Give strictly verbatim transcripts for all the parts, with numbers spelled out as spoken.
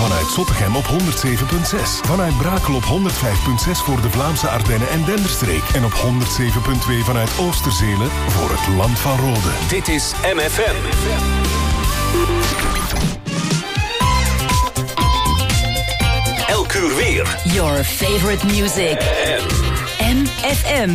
Vanuit Zottegem op honderd zeven komma zes. Vanuit Brakel op honderd vijf komma zes voor de Vlaamse Ardennen en Denderstreek. En op honderd zeven komma twee vanuit Oosterzele voor het Land van Rode. Dit is M F M. Elk uur weer. Your favorite music. M F M.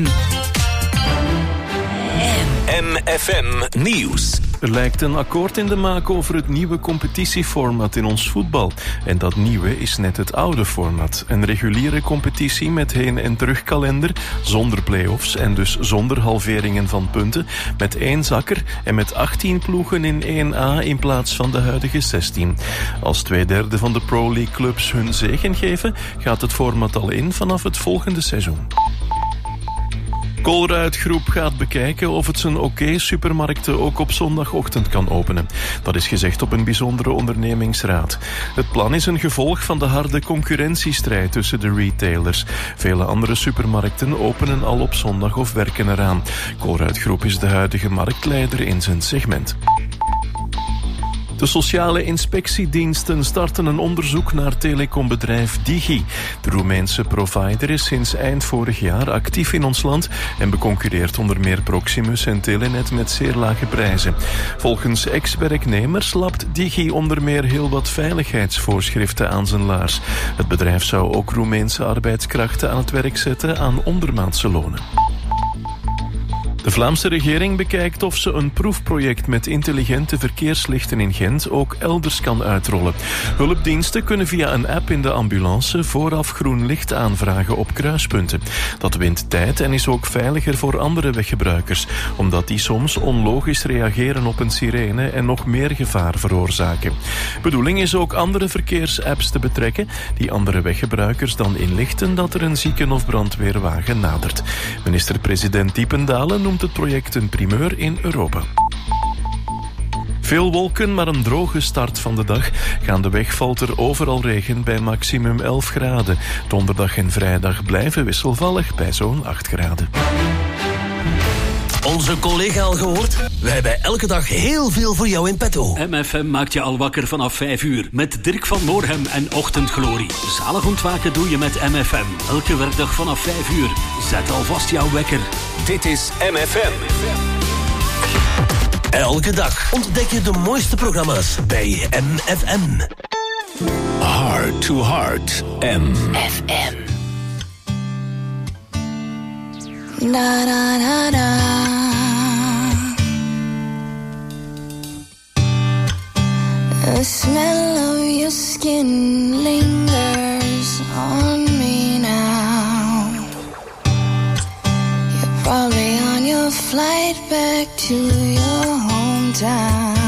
M F M Nieuws. Er lijkt een akkoord in de maak over het nieuwe competitieformat in ons voetbal. En dat nieuwe is net het oude format. Een reguliere competitie met heen- en terugkalender, zonder play-offs en dus zonder halveringen van punten, met één zakker en met achttien ploegen in één A in plaats van de huidige zestien. Als twee derde van de Pro League clubs hun zegen geven, gaat het format al in vanaf het volgende seizoen. Colruyt Groep gaat bekijken of het zijn oké-supermarkten ook op zondagochtend kan openen. Dat is gezegd op een bijzondere ondernemingsraad. Het plan is een gevolg van de harde concurrentiestrijd tussen de retailers. Vele andere supermarkten openen al op zondag of werken eraan. Colruyt Groep is de huidige marktleider in zijn segment. De sociale inspectiediensten starten een onderzoek naar telecombedrijf Digi. De Roemeense provider is sinds eind vorig jaar actief in ons land en beconcurreert onder meer Proximus en Telenet met zeer lage prijzen. Volgens ex-werknemers lapt Digi onder meer heel wat veiligheidsvoorschriften aan zijn laars. Het bedrijf zou ook Roemeense arbeidskrachten aan het werk zetten aan ondermaatse lonen. De Vlaamse regering bekijkt of ze een proefproject met intelligente verkeerslichten in Gent ook elders kan uitrollen. Hulpdiensten kunnen via een app in de ambulance vooraf groen licht aanvragen op kruispunten. Dat wint tijd en is ook veiliger voor andere weggebruikers, omdat die soms onlogisch reageren op een sirene en nog meer gevaar veroorzaken. Bedoeling is ook andere verkeersapps te betrekken die andere weggebruikers dan inlichten dat er een zieken- of brandweerwagen nadert. Minister-president Diependalen noemt het project een primeur in Europa. Veel wolken, maar een droge start van de dag. Gaandeweg valt er overal regen bij maximum elf graden. Donderdag en vrijdag blijven wisselvallig bij zo'n acht graden. Onze collega al gehoord? Wij hebben elke dag heel veel voor jou in petto. M F M maakt je al wakker vanaf vijf uur. Met Dirk van Moorhem en Ochtendglorie. Zalig ontwaken doe je met M F M. Elke werkdag vanaf vijf uur. Zet alvast jouw wekker. Dit is M F M. Elke dag ontdek je de mooiste programma's bij M F M. Heart to Heart. M F M. Da da da da. The smell of your skin lingers on me now. You're probably on your flight back to your hometown.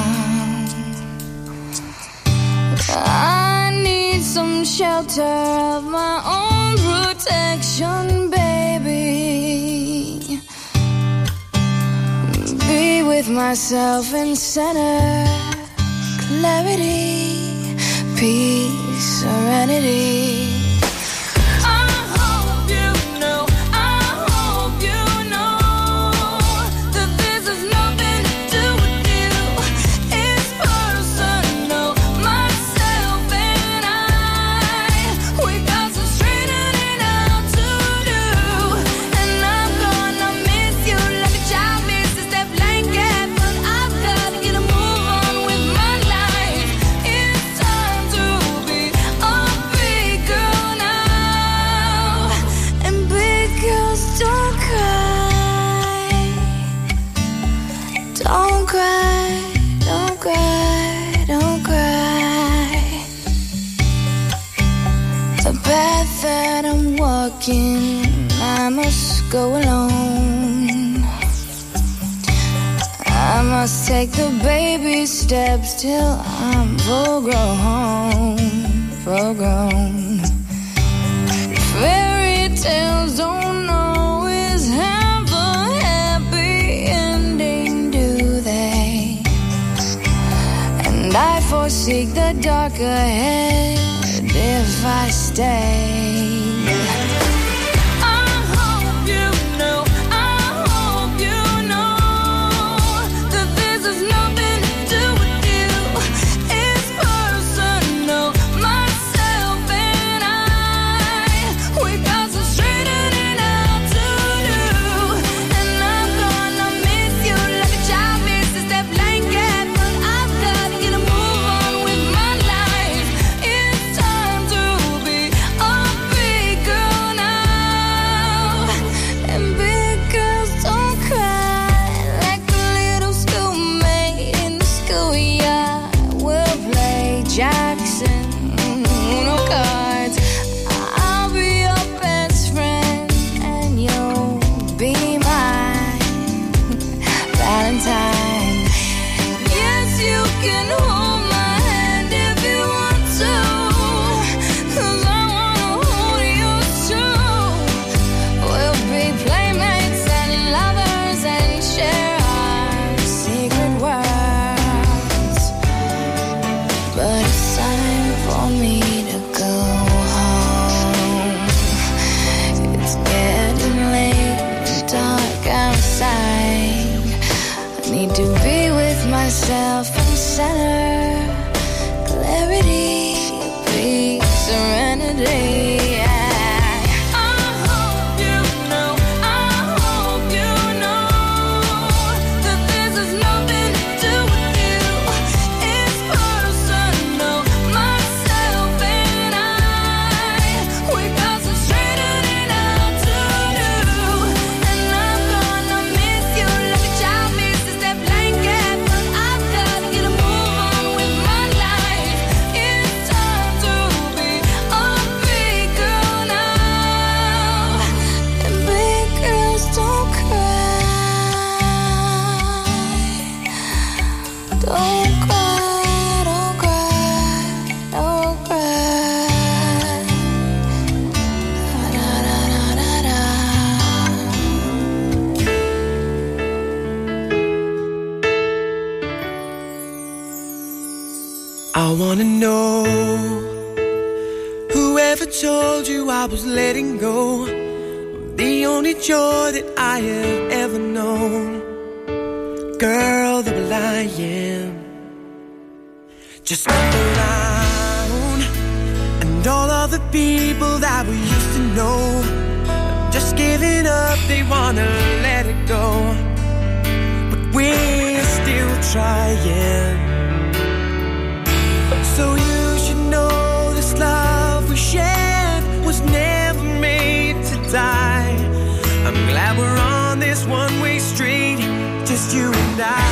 I need some shelter of my own protection, baby. Be with myself in center, clarity, peace, serenity. I must go alone. I must take the baby steps till I'm full grown, full grown. Fairy tales don't always have a happy ending, do they? And I foresee the dark ahead if I stay. My Whoever told you I was letting go? The only joy that I have ever known. Girl, the will I am. Just look around, and all of the people that we used to know, just giving up, they wanna let it go. But we're still trying. So you should know this love we shared was never made to die. I'm glad we're on this one-way street, just you and I,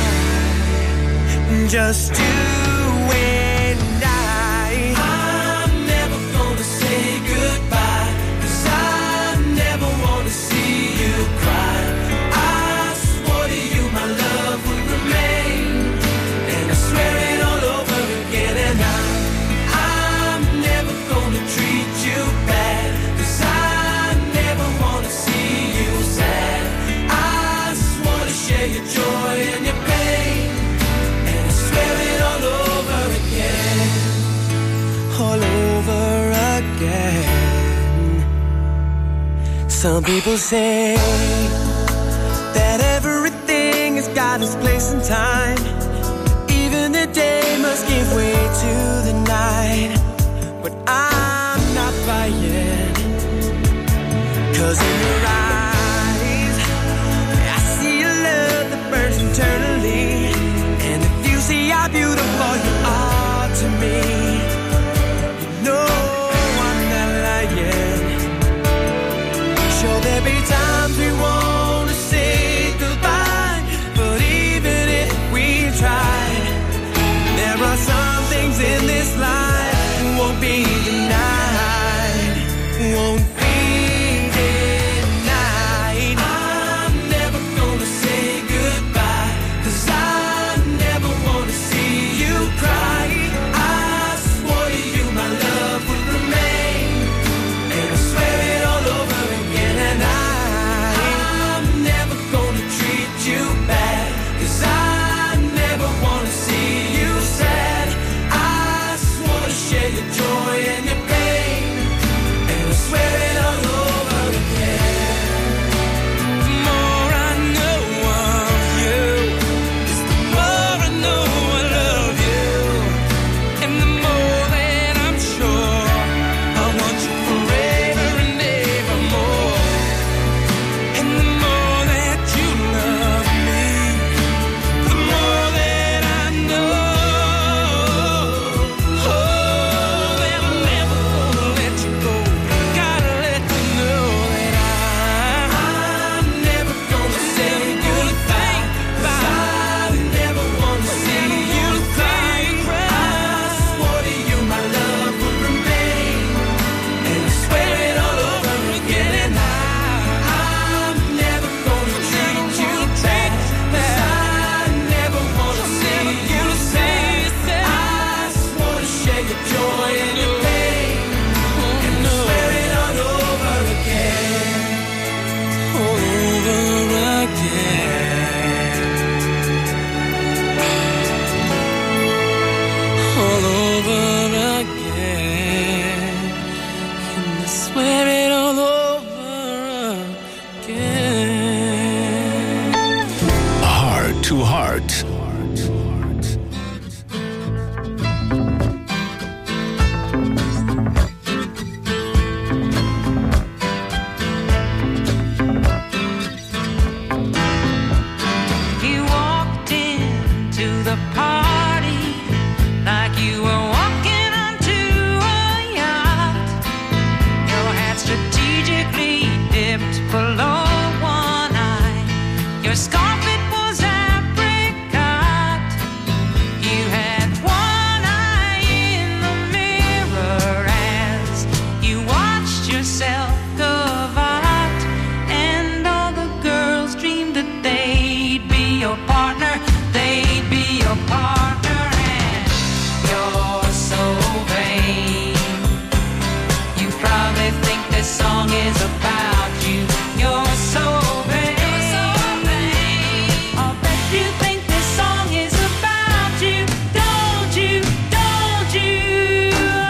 just you and I. I'm never gonna say goodbye, 'cause I never wanna see you cry. I swore to you my love would remain, and I swear it all over again. And I, I'm never gonna treat you bad, 'cause I never wanna see you sad. I swore to share your joy and your pain, and I swear it all over again, all over again. Some people say that everything has got its place in time. Even the day must give way to the night. But I'm not buying, 'cause in your eyes I see a love that burns eternally. And if you see how beautiful you are to me, you know I'm not lying. Sure, there'll be times we wanna say goodbye, but even if we tried, there are some things in this life won't be denied, won't be denied. I'm never gonna say goodbye, 'cause I never wanna see you cry. I swore to you my love would remain, and I swear it all over again. And I, I'm never gonna treat you bad, 'cause I never wanna see you sad. I swore to share your joy and your pain, and I swear it all over again. The more I know of you, is the more I know I love you. And the more that I'm sure I want you forever and ever more. And the more that you love me, the more that I know. Oh, that I'm never gonna let you go. Gotta let you know that I, I'm never gonna say goodbye, 'cause I never wanna see you cry. I swore to you my love would remain, and I swear it all over again. And I, I'm never gonna treat you bad, 'cause I never wanna see you sad. I swore to share your joy and your pain, and I swear it all over again, all over again, all over again, and I swear it all over again. Heart to Heart. You walked into the party like you were walking onto a yacht. Your hat strategically dipped below one eye. Your scarf, it was apricot. You had one eye in the mirror as you watched yourself gavotte. And all the girls dreamed that they'd be your partner, they'd be your partner. And you're so vain, you probably think this song is about you. You're so vain, I'll bet you think this song is about you. Don't you, don't you?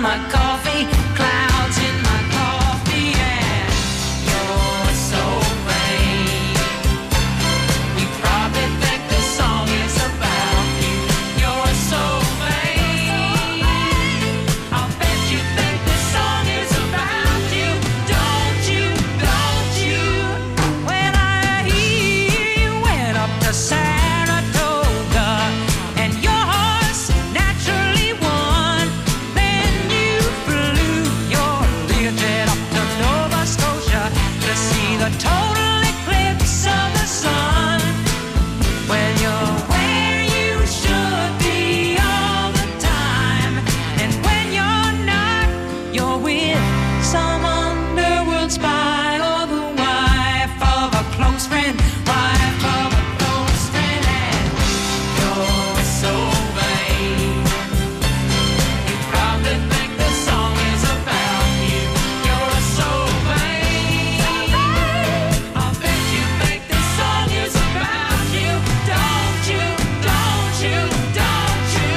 my coffee, clouds in my coffee, and you're so vain. You probably think this song is about you. You're so vain. I'll bet you think this song is about you. Don't you, don't you? When I hear you went up to Saratoga and your horse naturally won, then you flew your Learjet up to Nova Scotia to see the total eclipse of the sun. When you're where you should be all the time, and when you're not, you're with some underworld spy or the wife of a close friend, wife of a close friend, and you're so vain. You probably think this song is about you. You're so vain. I'll bet you think this song is about you. Don't you, don't you, don't you?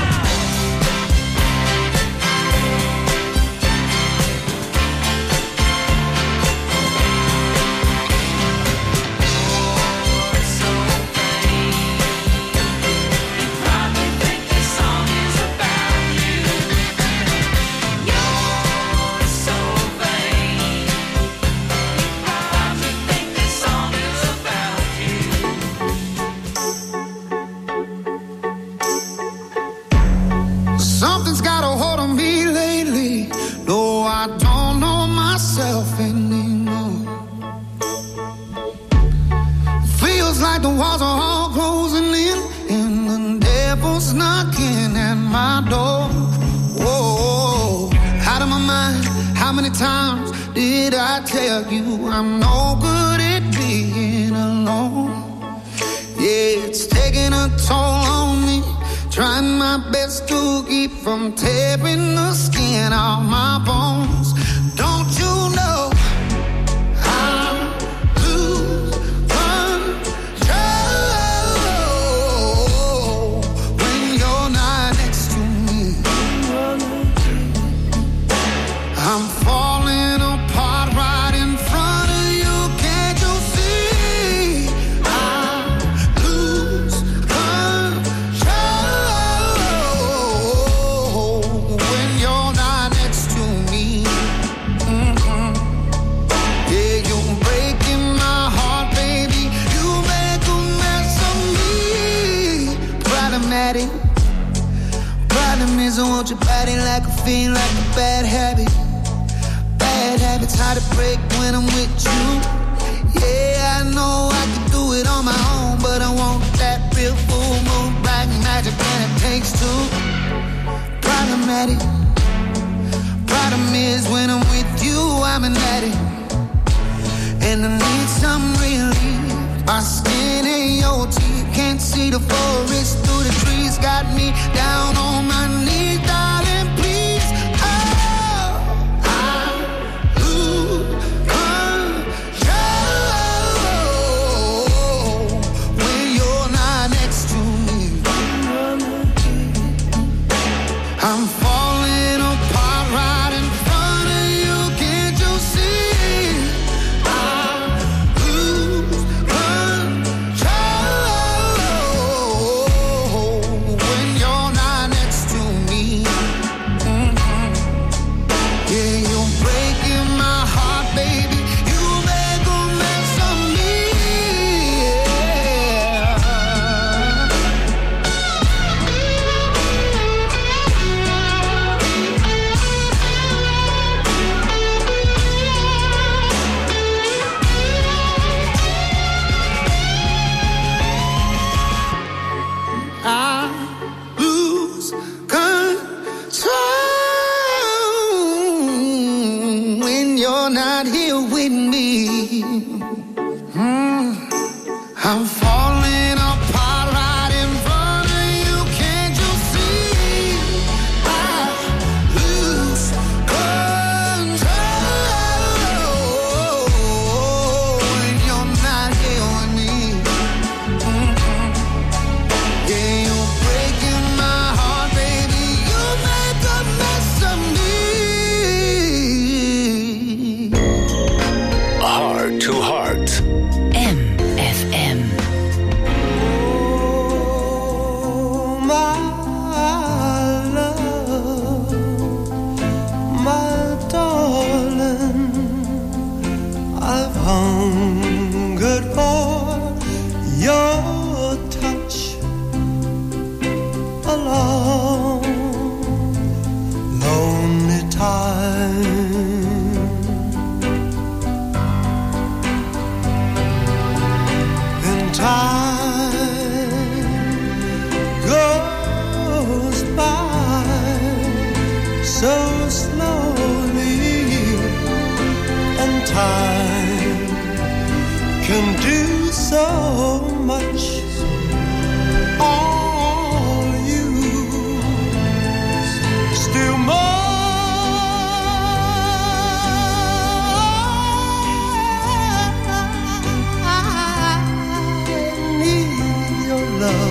You're so vain. You probably think this song is about you. You're so vain. You probably think this song is about you. Something's got a hold on me lately. No, I don't know myself anymore. Feels like the walls are all closing in, and the devil's knocking at my door. Whoa, out of my mind. How many times did I tell you I'm no good at being alone? Yeah, it's taking a toll on me. Trying my best to keep from tearing the skin off my bones. Don't you know I lose control when you're not next to me? I'm falling apart right in front of you. Can't you see? I lose control when you're not next to me. Mhm. Yeah, you're breaking my heart, baby. You make a mess of me. Problematic. Problem is I want your body like a fiend, like a bad habit. Bad habits hard to break when I'm with you. Yeah, I know I can do it on my own, but I want that real full moon black magic, and it takes two. Problematic. Problem is when I'm with you, I'm an addict, and I need some relief. My skin and your teeth can't see the forest through the trees. Got me down on my knees, darling, please. Oh, I lose control when you're not next to me. I'm falling apart right in front of you. Can't you see? I lose control when you're not next to me.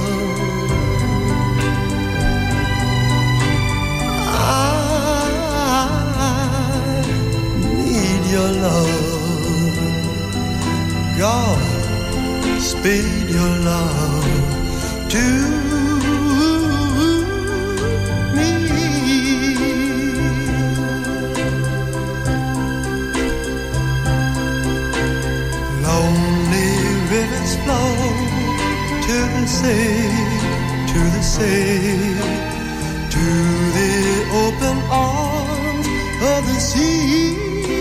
Your love, God, speed your love to me. Lonely rivers flow to the sea, to the sea, to the open arms of the sea.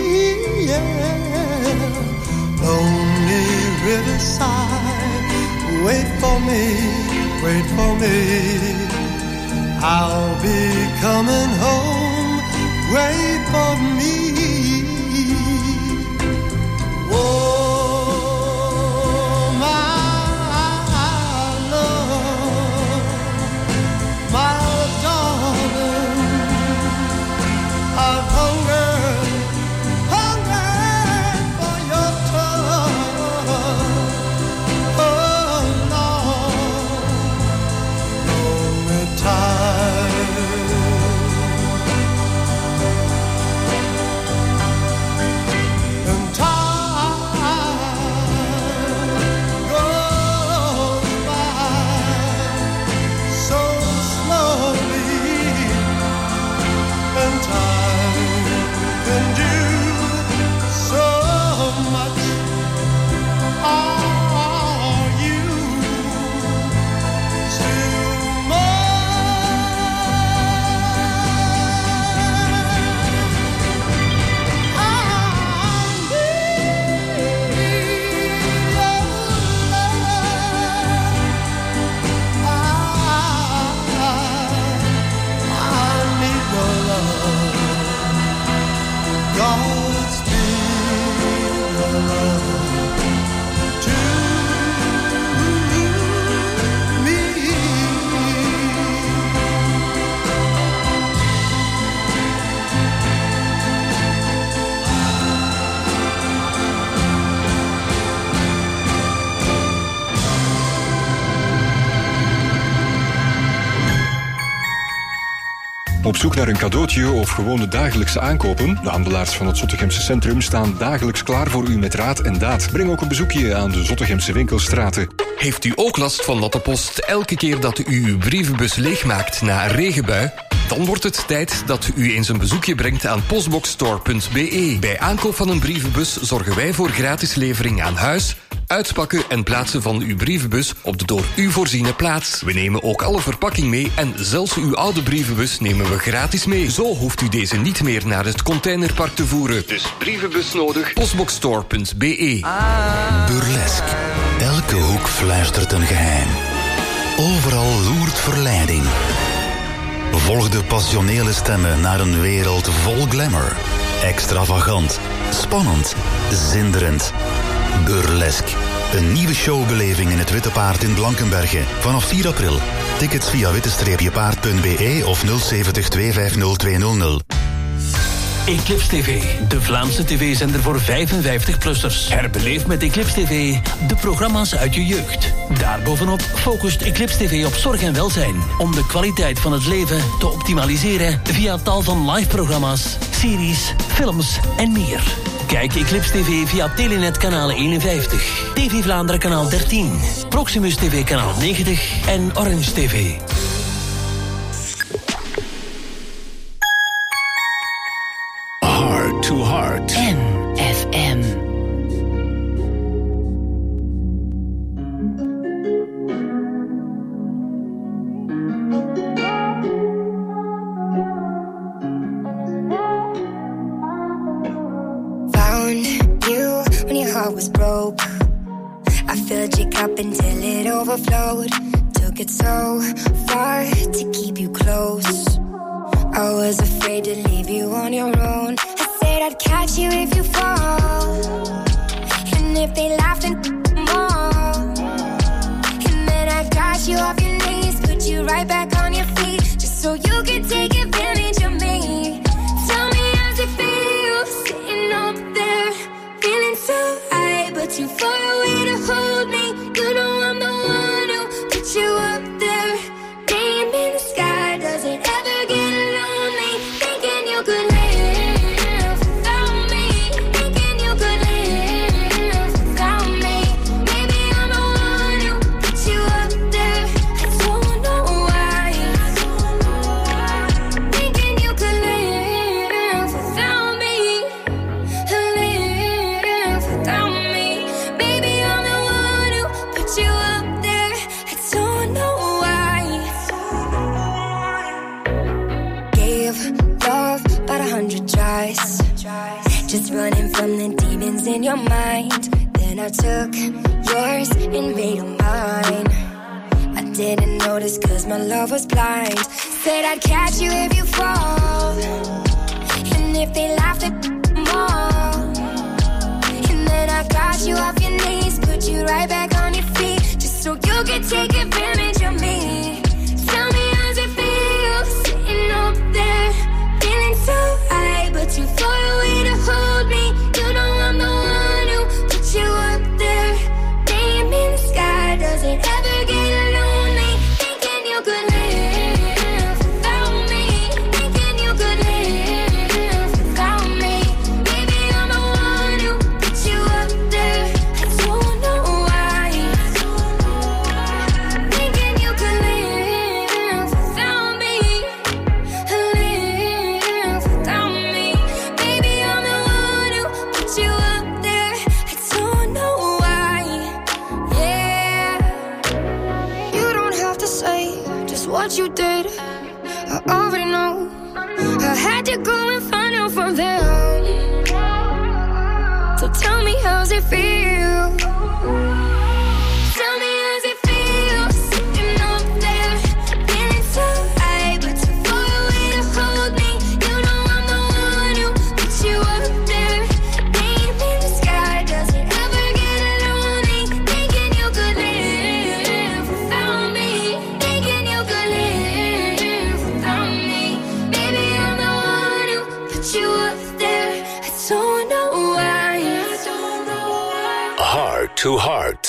Yeah. Lonely riverside, wait for me, wait for me. I'll be coming home, wait for me. Oh, my love, my darling, I've hungered. Op zoek naar een cadeautje of gewone dagelijkse aankopen? De handelaars van het Zottegemse Centrum staan dagelijks klaar voor u met raad en daad. Breng ook een bezoekje aan de Zottegemse winkelstraten. Heeft u ook last van natte post elke keer dat u uw brievenbus leegmaakt na een regenbui? Dan wordt het tijd dat u eens een bezoekje brengt aan postboxstore punt b e. Bij aankoop van een brievenbus zorgen wij voor gratis levering aan huis, uitpakken en plaatsen van uw brievenbus op de door u voorziene plaats. We nemen ook alle verpakking mee en zelfs uw oude brievenbus nemen we gratis mee. Zo hoeft u deze niet meer naar het containerpark te voeren. Dus brievenbus nodig, postboxstore punt b e. Burlesk. Elke hoek fluistert een geheim. Overal loert verleiding. Volg de passionele stemmen naar een wereld vol glamour. Extravagant, spannend, zinderend. Burlesk. Een nieuwe showbeleving in het Witte Paard in Blankenberge. Vanaf vier april. Tickets via witte paard punt b e of nul zeventig twee vijf nul twee nul nul. Eclipse T V, de Vlaamse tv-zender voor vijfenvijftig-plussers. Herbeleef met Eclipse T V de programma's uit je jeugd. Daarbovenop focust Eclipse T V op zorg en welzijn, om de kwaliteit van het leven te optimaliseren via tal van live-programma's, series, films en meer. Kijk Eclipse T V via Telenet kanaal eenenvijftig, T V Vlaanderen kanaal dertien, Proximus T V kanaal negentig en Orange T V. Heart to Heart. M F M. Found you when your heart was broke. I filled your cup until it overflowed. Took it so far to keep you close. I was afraid to leave you on your own. I said I'd catch you if you fall, and if they laughed and more. And then I got you off your knees, put you right back on your feet, just so you could take advantage of me. Tell me how's it feel, sitting up there, feeling so high, but too far away to hold me. You know I'm the one who put you up. was running from the demons in your mind. Then I took yours and made them mine. I didn't notice cause my love was blind. Said I'd catch you if you fall. And if they laughed at them all. And then I got you off your knees, put you right back on your feet, just so you could take advantage of me. Tell me how's it feel, sitting up there, feeling so high, but too far away to hold me. You know I'm the one who put you up there, name in the sky. Does it ever get lonely, thinking you could live without me, thinking you could live without me? Baby, I'm the one who put you up there. I don't know why, thinking you could live without me, live without me. Baby, I'm the one who put you up there. I don't know why, yeah. You don't have to say just what you did, I already know. I had to go and find out from them. So tell me how's it feel. Tell me how's it feel, sitting up there, feeling so high, but too far away to hold me. You know I'm the one who put you up there, name in the sky. Does it ever get lonely, thinking you could live without me, thinking you could live without me? Baby, I'm the one who put you up there. I don't know why, I don't know why. Heart to Heart.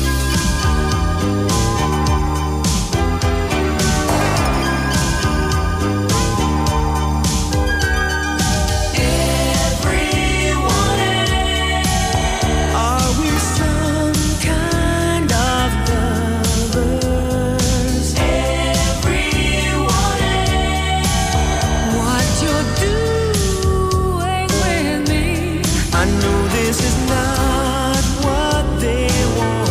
Are we some kind of lovers? Everyone, what you're doing with me, I know this is not what they want.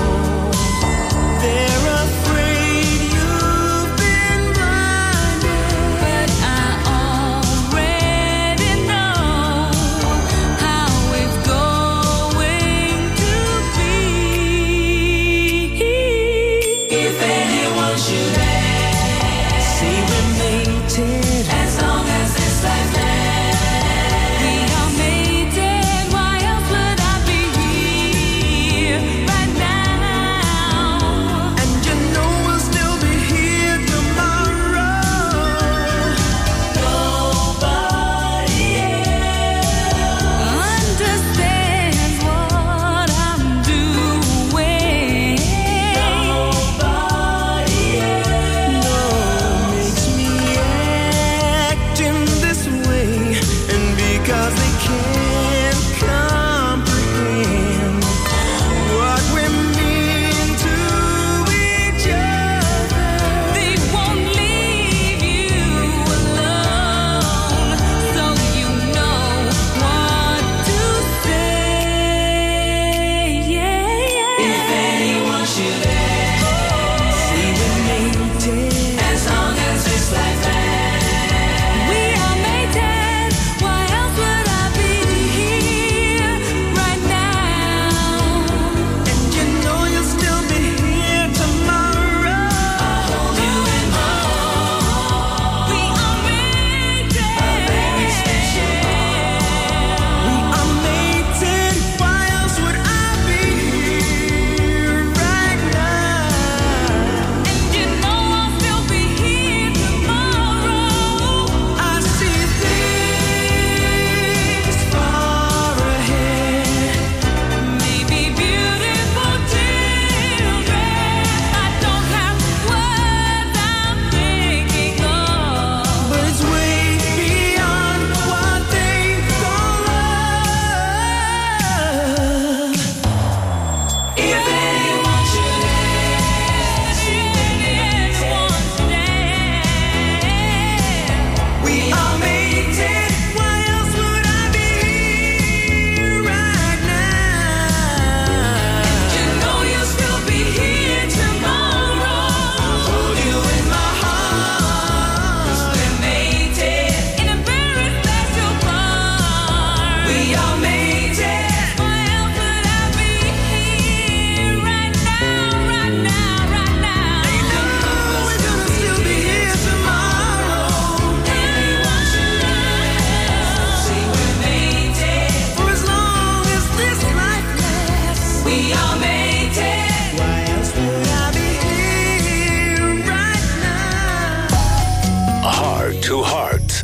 to Heart.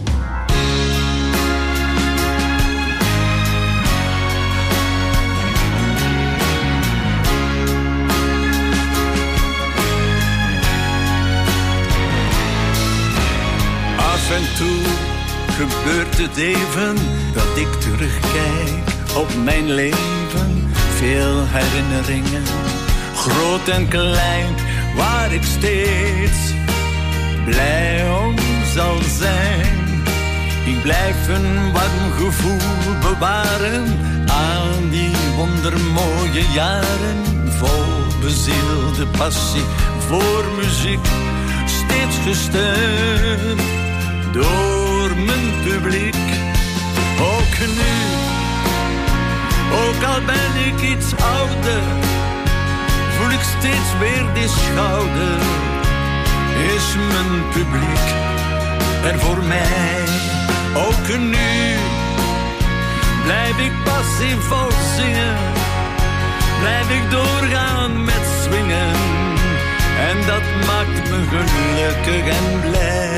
Af en toe gebeurt het even dat ik terugkijk op mijn leven. Veel herinneringen, groot en klein, waar ik steeds blij om zal zijn. Ik blijf een warm gevoel bewaren aan die wondermooie jaren. Vol bezielde passie voor muziek, steeds gesteund door mijn publiek. Ook nu, ook al ben ik iets ouder, voel ik steeds weer die schouder. Is mijn publiek er voor mij? Ook nu blijf ik passievol zingen, blijf ik doorgaan met swingen. En dat maakt me gelukkig en blij.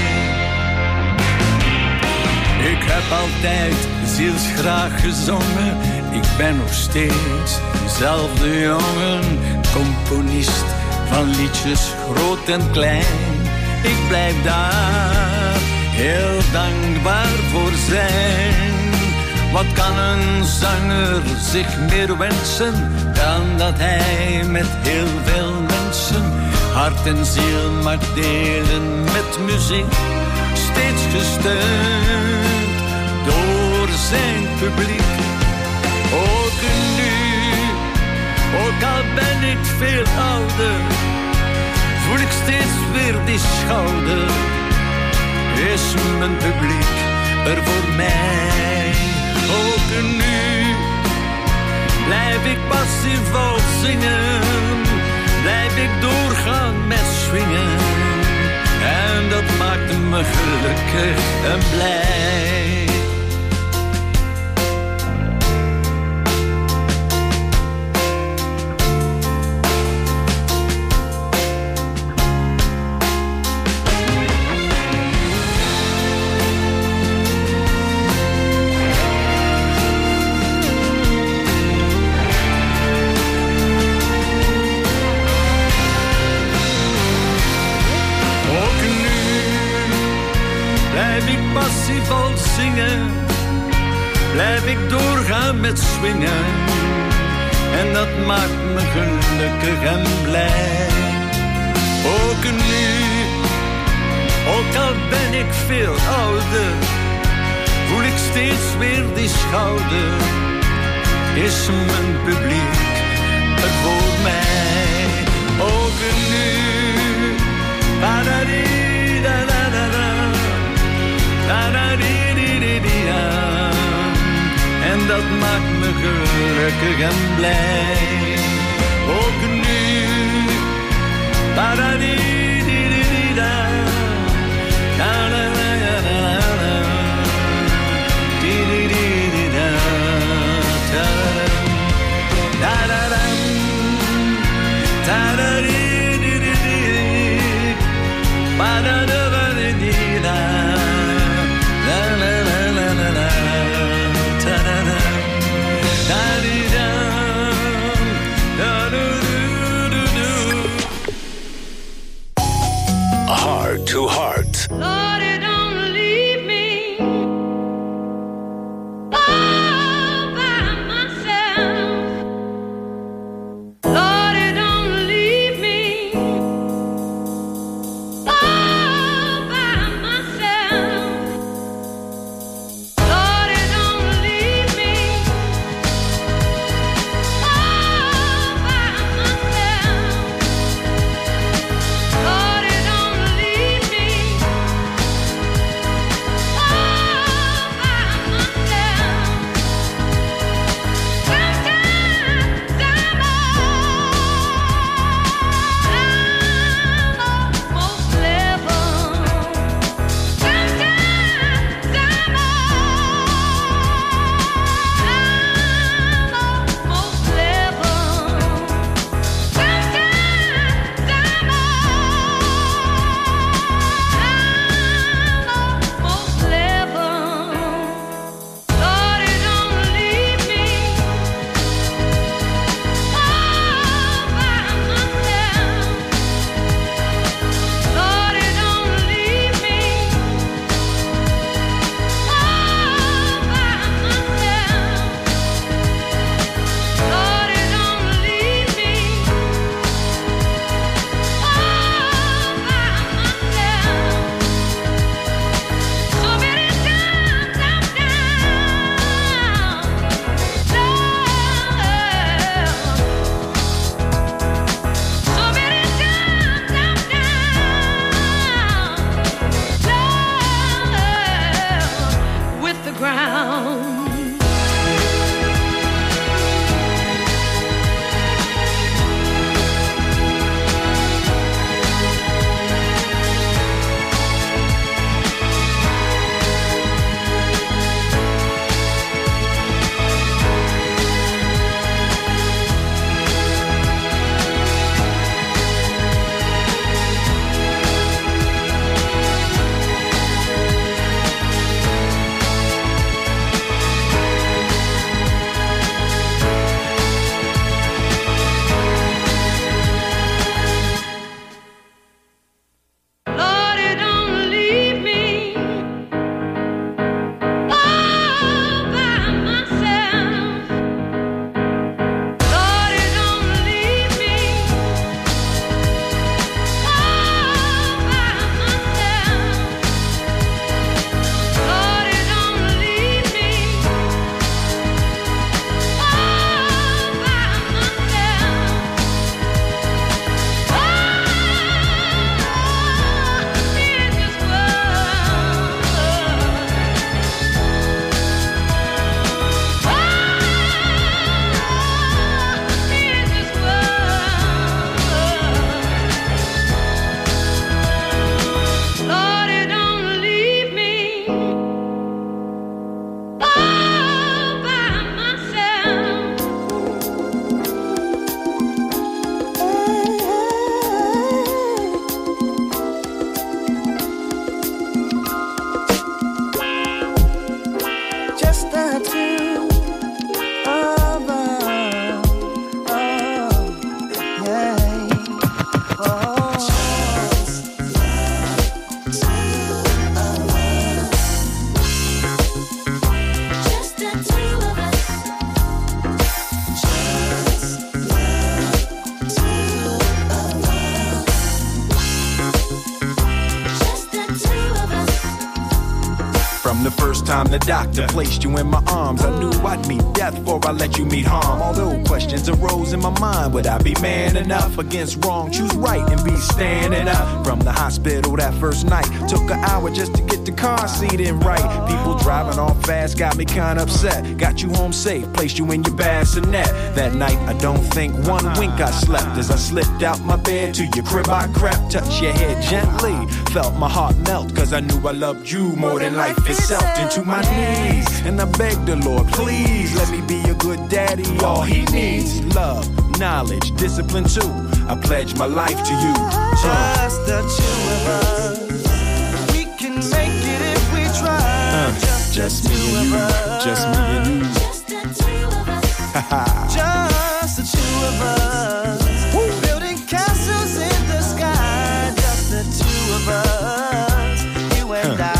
Ik heb altijd zielsgraag gezongen. Ik ben nog steeds diezelfde jongen, componist van liedjes groot en klein. Ik blijf daar heel dankbaar voor zijn. Wat kan een zanger zich meer wensen dan dat hij met heel veel mensen hart en ziel mag delen met muziek. Steeds gesteund door zijn publiek. Ook nu, ook al ben ik veel ouder, voel ik steeds weer die schouder. Is mijn publiek er voor mij? Ook nu blijf ik passievol zingen, blijf ik doorgaan met swingen. En dat maakt me gelukkig en blij. Passievol zingen, blijf ik doorgaan met swingen. En dat maakt me gelukkig en blij. Ook nu, ook al ben ik veel ouder, voel ik steeds weer die schouder. Is mijn publiek er voor mij? Ook nu, ba-da-dee-da-da-da-da. Da-da-dee-dee-dee-dee-da. En dat maakt me gelukkig en blij. Ook nu, da-da-dee-dee-dee-da. Da-da-da-da-da-da. Dee-dee-dee-dee-da. Da-da-dam. Da-da-dee-dee-dee-dee. Ba-da-da-da-dee-da. Heart to Heart. Lord, don't leave me all by myself. Lord, don't leave me all by myself. Lord, don't leave me all by myself. Lord, don't leave me. From the first time the doctor placed you in my arms, I knew I'd meet death before I let you meet harm. Although questions arose in my mind, would I be man enough against wrong? Choose right and be standing up. From the hospital that first night, took an hour just to get the car seat in right. People driving off fast got me kinda upset. Got you home safe, placed you in your bassinet. That night I don't think one wink I slept. As I slipped out my bed to your crib I crept. Touched your head gently, felt my heart melt, cause I knew I loved you more than life itself. Into my knees, and I begged the Lord, please let me be a good daddy. All he needs, love, knowledge, discipline too. I pledge my life to you. Just the two of us. We can make it if we try. Uh, just, just me and you. Just me and you. Just the two of us. Just the two of us. Woo. Building castles in the sky. Just the two of us. You and uh, I.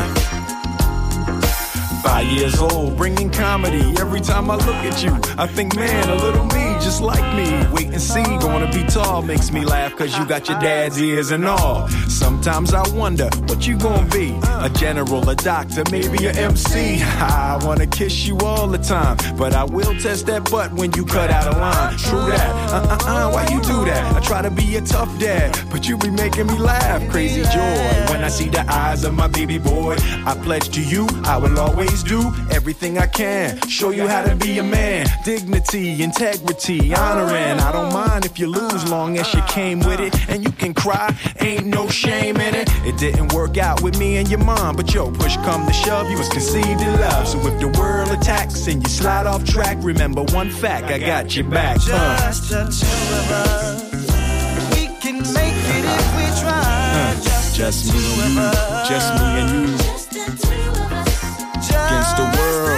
Five years old, bringing comedy. Every time I look at you, I think, man, a little me, just like me. Wait and see, gonna be tall, makes me laugh, cause you got your dad's ears and all. Sometimes I wonder, what you gonna be? A general, a doctor, maybe a M C. I wanna kiss you all the time, but I will test that butt when you cut out a line. True that, uh-uh-uh, why you do that? I try to be a tough dad, but you be making me laugh. Crazy joy, when I see the eyes of my baby boy. I pledge to you, I will always do everything I can, show you how to be a man. Dignity, integrity, honoring. I don't mind if you lose, long as you came with it. And you can cry, ain't no shame in it. It didn't work out with me and your mom, but yo, push come to shove, you was conceived in love. So if the world attacks and you slide off track, remember one fact, I got your back. uh. Just the two of us. We can make it if we try. uh. Just, just me and you, just me and you. Against the world.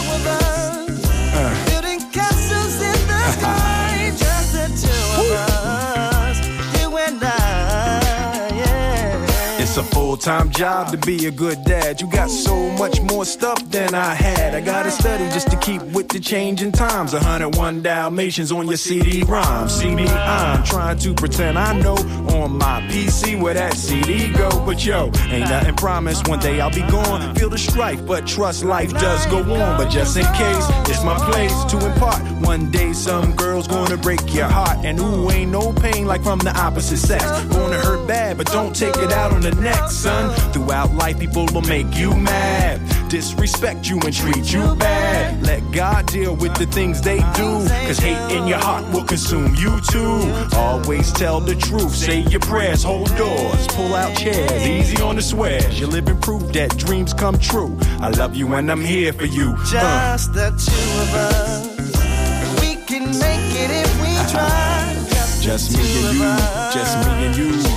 Uh. Building castles in the sky. Just the two of us. You and I, yeah. It's a full-time job to be a good dad. You got so much more stuff than I had. I gotta study just to keep with the changing times. one oh one Dalmatians on your C D ROM. See me, I'm trying to pretend I know on my P C where that C D go. But yo, ain't nothing promised. One day I'll be gone. Feel the strife, but trust life does go on. But just in case, it's my place to impart. One day some girl's gonna break your heart. And ooh, ain't no pain like from the opposite sex. Gonna hurt bad, but don't take it out on the next, son. Throughout life, people will make you mad, disrespect you and treat you bad. Let God deal with the things they do, cause hate in your heart will consume you too. Always tell the truth, say your prayers, hold doors, pull out chairs, easy on the swears. You live and prove that dreams come true. I love you and I'm here for you. Just the two of us. We can make it if we try. Just, just me and you, just me and you.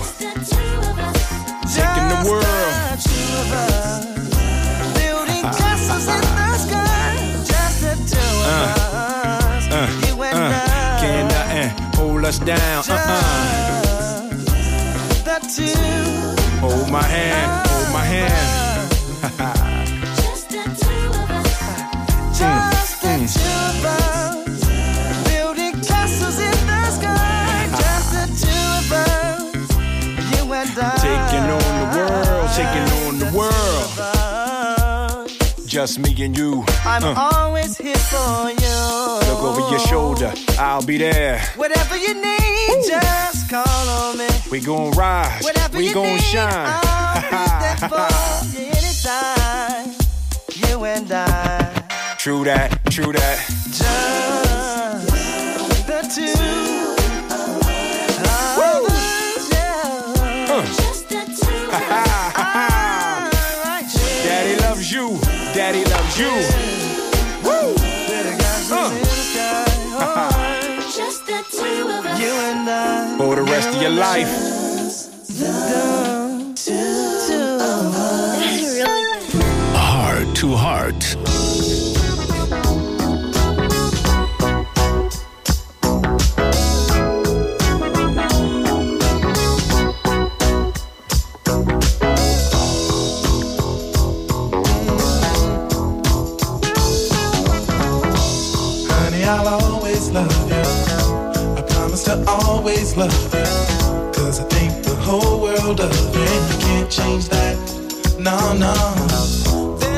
Taking the world. Just the two of us. Building castles in the sky. Just the two of us. Uh, you and uh, I. Can't nothing hold us down. Uh-uh. The two. Hold my hand, hold my hand. Just the two of us. Just the mm. two of us. Building castles in the sky. Just the two of us. You and I. Taking on the world, taking on the world. Just me and you. I'm uh. always here for you. Look over your shoulder, I'll be there. Whatever you need, Ooh. Just call on me. We gon' rise, Whatever we you gon' need, shine. I'll be there for you anytime. You and I. True that, true that. Just the two. Woo! Yeah. Uh. Just the two. Right, yeah. Daddy loves you, daddy loves you. Woo! Uh. Just the two of us. You and I. For the rest of your life. The two of us. Heart to Heart. I'll always love you. I promise to always love you. Cause I think the whole world of you, and you can't change that. No, no.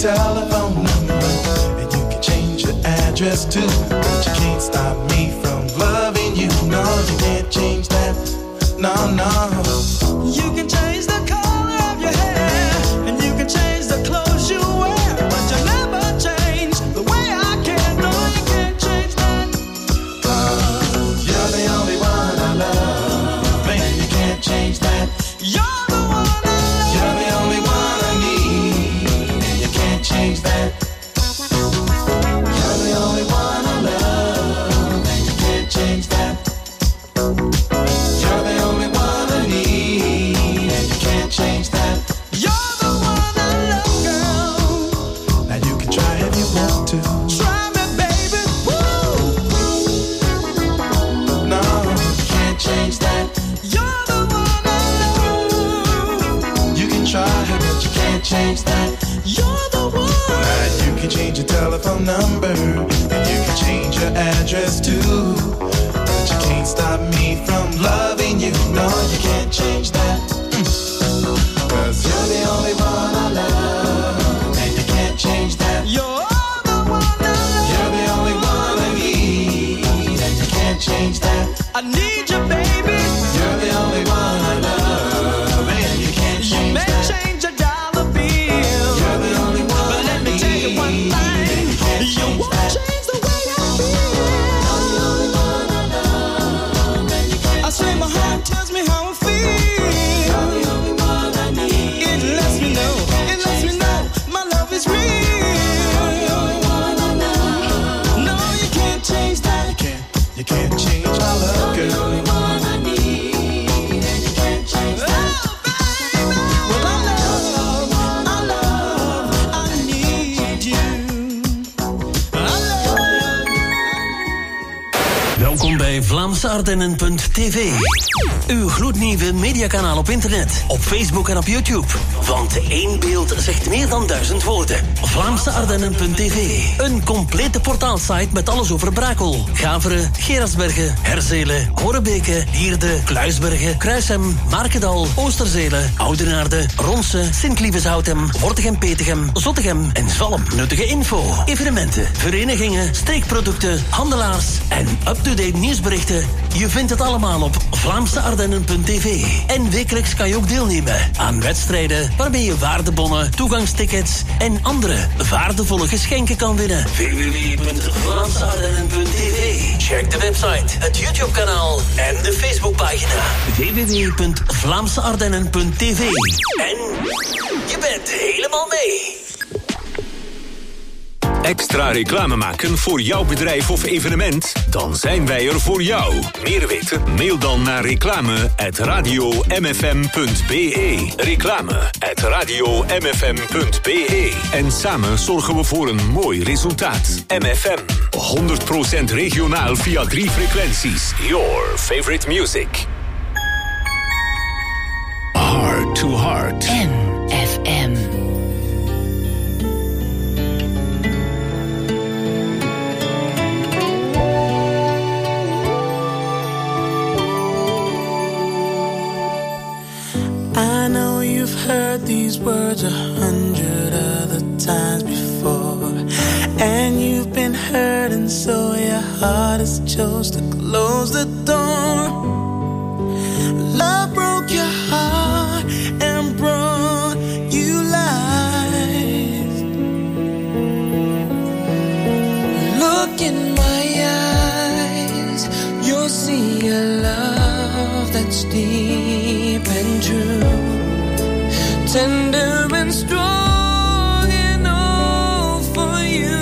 telephone number, and you can change your address too. But you can't stop me from loving you. No, you can't change that. No, no. You can change the color of your hair, and you can change the clothes you wear, but you never change the way I care. No, you can't change that. Uh, you're the only one I love, baby, you can't change that. You're the one I love. You're the only one I need, and you can't change that. You're the only one I love, and you can't change that. You're the only one I need, and you can't change that. You're the one I love, girl. Now you can try if you want to. Try me, baby. Woo! No, you can't change that. You're the one I love. You can try, but you can't change that. You're the one. Now you can change your telephone number, and you can change your address too. But you can't stop me from loving you. No, you can't change that. Cause you're the only one I love, and you can't change that. You're the one I love. You're the only one I need, and you can't change that. I need you, baby. You're the only one I love, and you can't You change may that. change a dollar bill, You're the only one but let me tell you one I thing. need, and you can't You change won't that. change the way I feel. I say my heart tells me how I feel. You're the only one I need. It lets me know, it lets me know my love is real. No, you can't change that. You can't, you can't change my love, girl. Well, I love, I love, I need you. I love. Welkom bij Vlaamse Ardennen punt t v. Uw gloednieuwe mediakanaal op internet, op Facebook en op YouTube. Want één beeld zegt meer dan duizend woorden. Vlaamse Ardennen punt t v. Een complete portaalsite met alles over Brakel, Gaveren, Gerardsbergen, Herzelen, Horebeke, Hierde, Kluisbergen, Kruishem, Markedal, Oosterzelen, Oudenaarde, Ronse, Sint-Lieveshoutem, Wortegem-Petegem, Zottegem en Zalm. Nuttige info, evenementen, verenigingen, streekproducten, handelaars en up-to-date nieuwsberichten. Je vindt het allemaal op Vlaamse Ardennen punt t v. En wekelijks kan je ook deelnemen aan wedstrijden waarmee je waardebonnen, toegangstickets en andere waardevolle geschenken kan winnen. w w w punt vlaamse ardennen punt t v. Check de website, het YouTube-kanaal en de Facebookpagina. w w w punt vlaamse ardennen punt t v. En je bent helemaal mee. Extra reclame maken voor jouw bedrijf of evenement? Dan zijn wij er voor jou. Meer weten? Mail dan naar reclame at radio m f m punt b e. Reclame at radio m f m punt b e. En samen zorgen we voor een mooi resultaat. M F M, honderd procent regionaal via drie frequenties. Your favorite music. Heart to Heart. M F M. I know you've heard these words a hundred other times before, and you've been hurt, and so your heart has chose to close the door. Love broke your heart and brought you life. Look in my eyes, you'll see a love that's deep and true, tender and strong and all for you.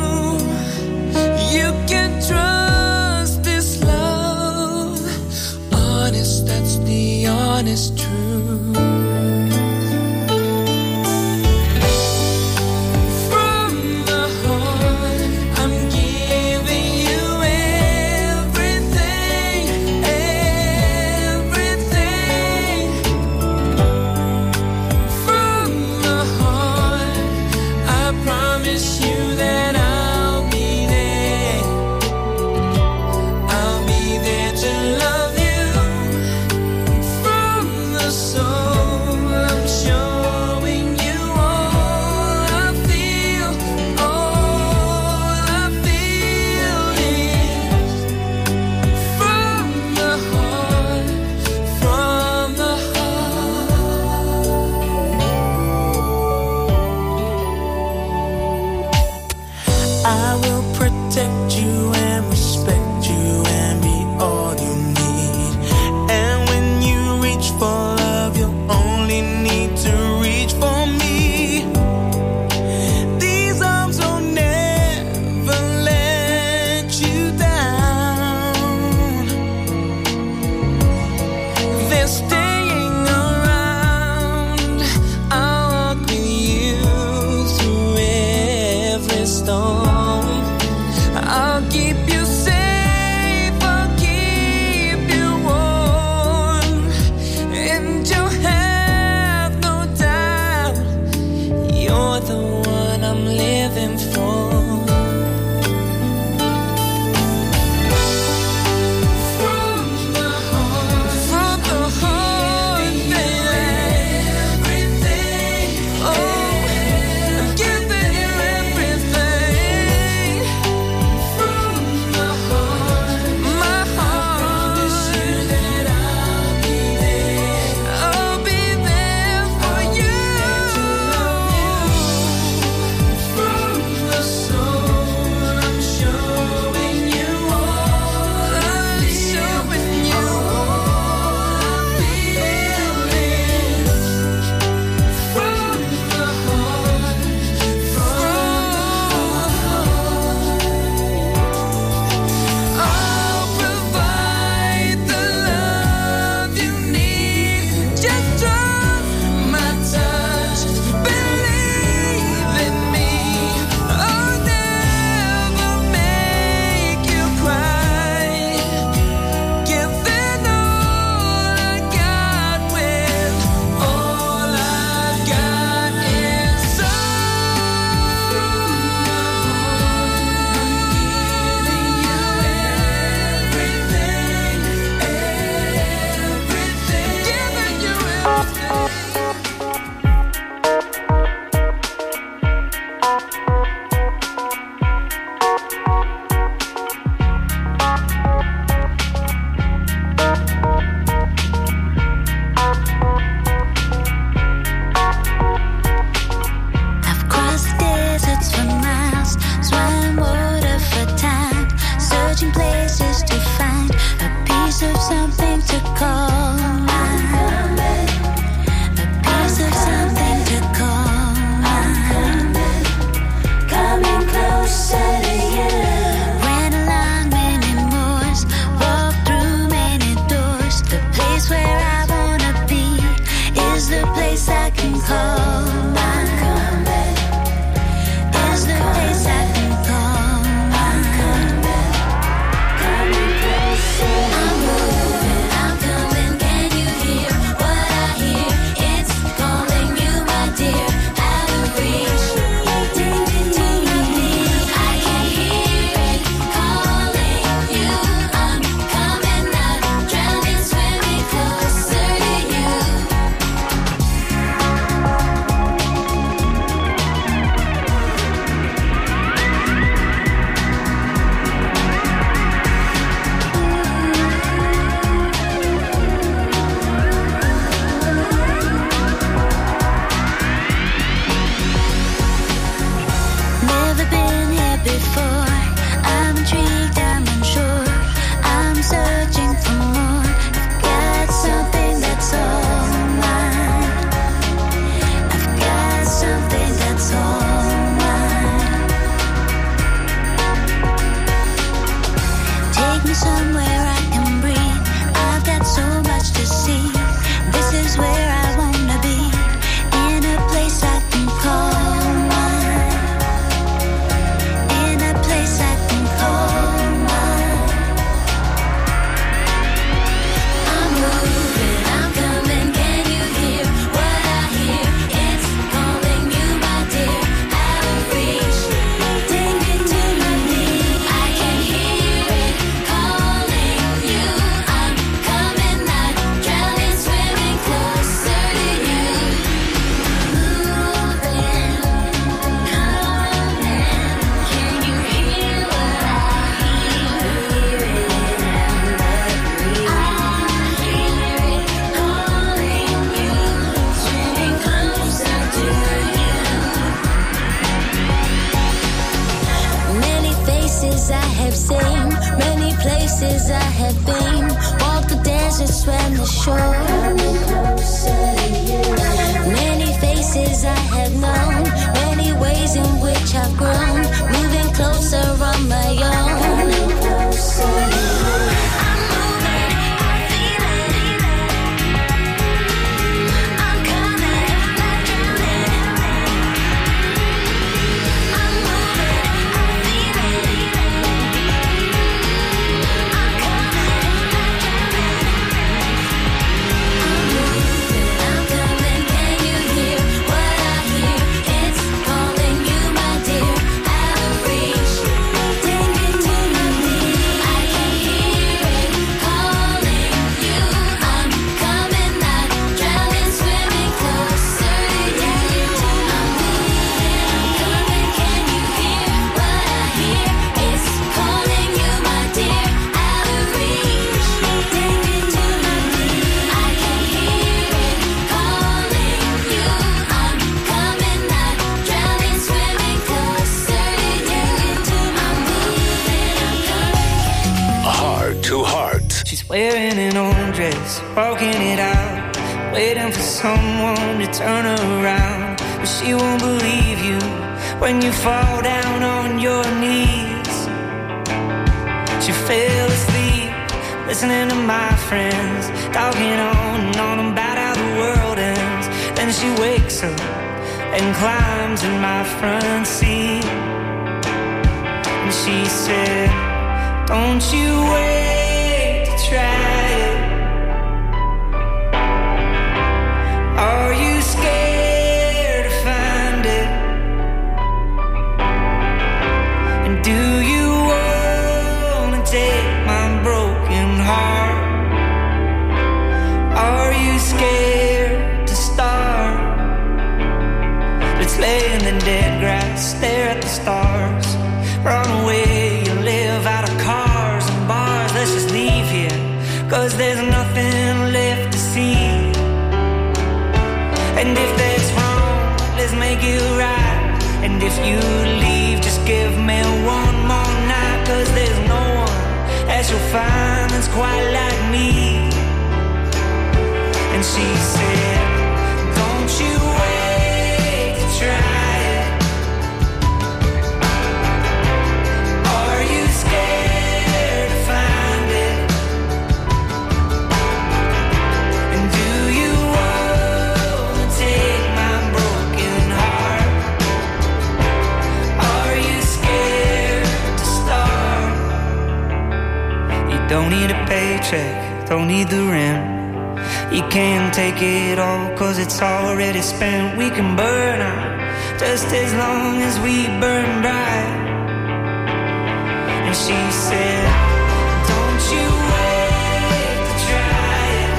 You can trust this love, honest, that's the honest truth. From the heart, I'm giving you everything, everything. From the heart, I promise you that I'll be there. I'll be there to love you. From the soul, I'm showing you all I feel. I will protect you and respect you and be all you need. And when you reach for love, you'll only need to reach for me. These arms will never let you down. They're staying around. I'll walk with you through every storm. I'll keep you safe, I'll keep you warm, and you'll have no doubt you're the one I'm living for. From the heart, from the heart, baby, everything. Oh, I'm giving you everything. From the heart, my heart. I promise you that I'll be there. I'll be there for you. From the soul, I'm showing you all. I'm showing you all I'm feeling. From the heart, from I'll provide the love you need. Just trust my touch, believe in me. I'll never make you cry. Giving all I got with all I've got inside. From the heart, I'm giving you everything, everything, giving you everything. I've crossed deserts for miles, swam water for time, searching places to find a piece of something to call mine. A piece of something to call mine. Coming closer to you. Ran along many moors, walked through many doors. The place where I wanna be is the place I can call mine. Is the place I can call mine. Coming closer. I'm moving, I'm coming. Can you hear what I hear? It's calling you, my dear. Out of reach, addicted to my beat. I can hear it calling you. I'm coming out, drowning, swimming closer to you. Never been here before. I'm intrigued, I'm unsure. I'm searching for more. I've got something that's all mine. I've got something that's all mine. Take me somewhere I can breathe. I've got so much to see. This is where I wanna be. In a place I can call mine. In a place I can call I have seen, many places I have been. Walked the desert, swam the shore. Many faces I have known, many ways in which I've grown. Moving closer on my own. Wearing an old dress, walking it out, waiting for someone to turn her around. But she won't believe you when you fall down on your knees. She fell asleep, listening to my friends, talking on and on about how the world ends. Then she wakes up and climbs in my front seat. And she said, don't you wait. Try it. Are you scared to find it? And do you wanna take my broken heart? Are you scared to start? Let's lay in the dead grass, stare at the stars, run away, you live out of cars and bars. Let's just leave here, 'cause there's nothing left to see. And if that's wrong, let's make it right. And if you leave, just give me one more night. 'Cause there's no one that you'll find that's quite like me. And she said, don't you wait to try it. Are you scared to find it? And do you wanna take my broken heart? Are you scared to start? You don't need a paycheck, don't need the rent. You can't take it all, 'cause it's already spent. We can burn out just as long as we burn bright. And she said, don't you wait to try it.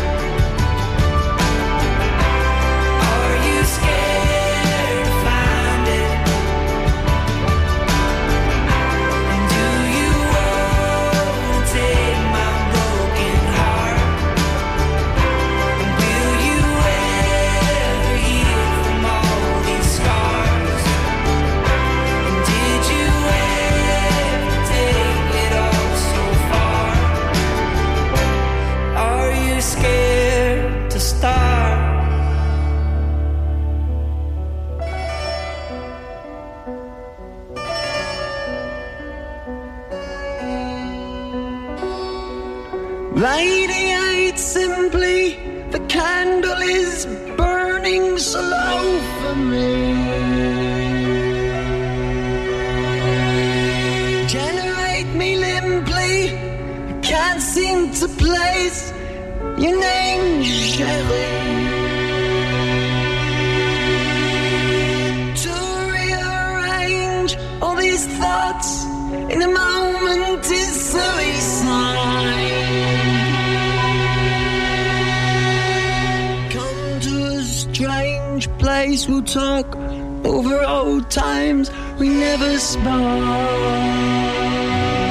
Are you scared to find it? And do you wanna take my broken heart? And will you ever heal from all these scars? And did you ever take it all so far? Are you scared to start? Lady, I'd simply, the candle is burning so low for me. Generate me limply, I can't seem to place your name, Sherry. To rearrange all these thoughts in a moment is suicide. Strange place, we'll talk over old times we never spoke.